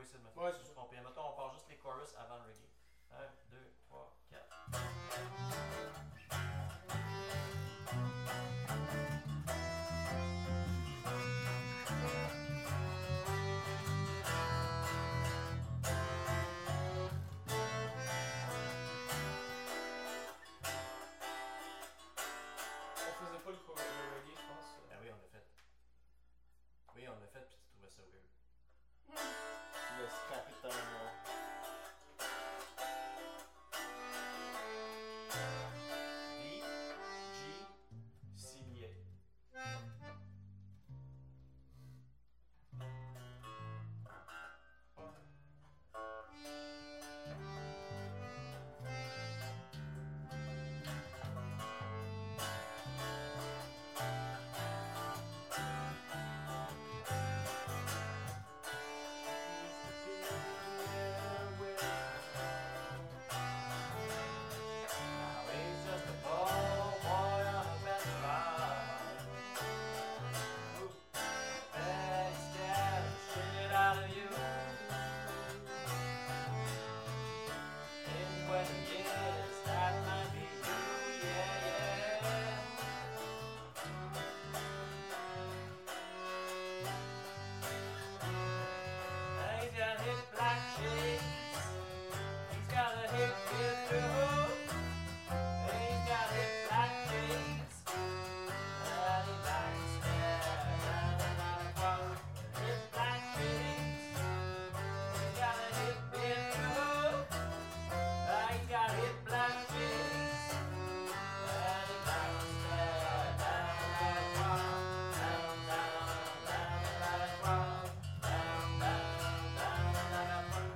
essayer de me Ouais, faire c'est ça. tromper. Mettons, on part juste les chorus avant le reggae. 1, 2, 3, 4. On faisait pas le reggae, je pense. Ben oui, on l'a fait. Oui, on l'a fait, puis tu trouvais ça weird. Tu l'as scrappé de ta mémoire. D, G, C, B, A. Now he's just a poor boy on a bench bar. They scared the shit out of you. In 20 years, that might be you, yeah, yeah. He's got hip black shades. He's got a hip kid too. He's got hip black shades. And he likes to stare down at a bar. Hip black shades. He's got a hip kid too. He's got hip black shades. And he likes to stare down at a bar. Down, down, down at a bar. Down, down, down at a bar.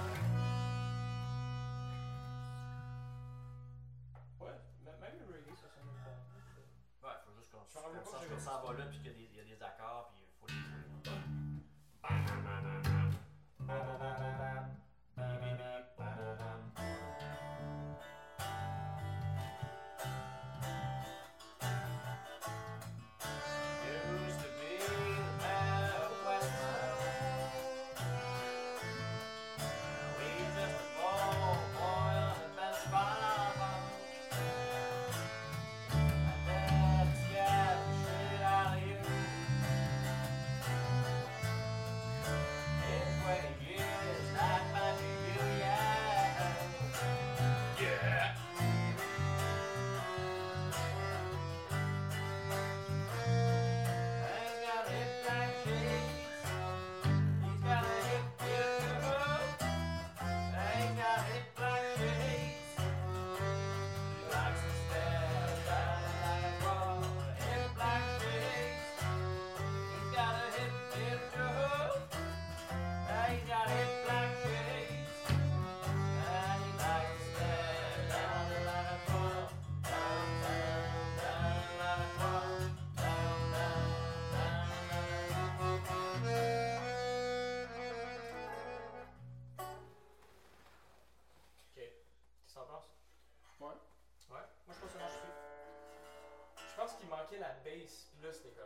Ouais, même le reggae, ça sonne bon. Ouais, faut juste qu'on Je me rappelle pas que sache j'avais qu'on dit s'en ça. va là, puis qu'il y a des accords, puis il faut les jouer. Used to be the man of Westmount. Now he's just a poor boy on a bench bar. And daddy scared the shit out of you. In 20 years, that might be you, yeah. Yeah. He's got hip black shades. He's got a hip kid too. He's got hip black shades. He likes to stare down at a bar. Hip black shades. He's got a hip kid too. He's got hip black shades. And he likes to stare down at a bar. Down, down, down at a bar. Down, down, down Ok. Qu'est-ce que t'en penses? Ouais. Ouais. Moi, je pense que ça marche aussi. Je pense qu'il manquait la bass, pis là, c'était